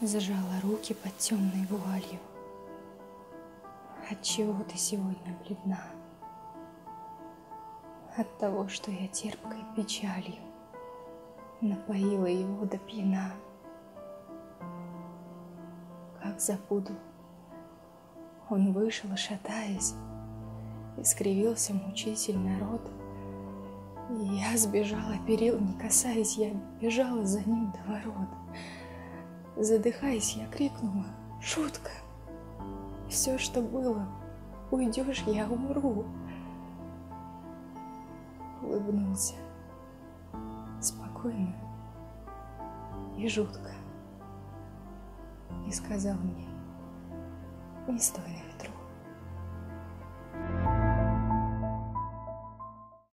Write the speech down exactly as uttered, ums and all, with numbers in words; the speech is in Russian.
Зажала руки под темной вуалью. Отчего ты сегодня бледна? От того, что я терпкой печалью напоила его до пьяна. Как забуду, он вышел, шатаясь, и скривился мучительно рот. И я сбежала, перил не касаясь, я бежала за ним до ворот. Задыхаясь, я крикнула: шутка! Все, что было, уйдешь, я умру. Улыбнулся спокойно и жутко и сказал мне: не стой.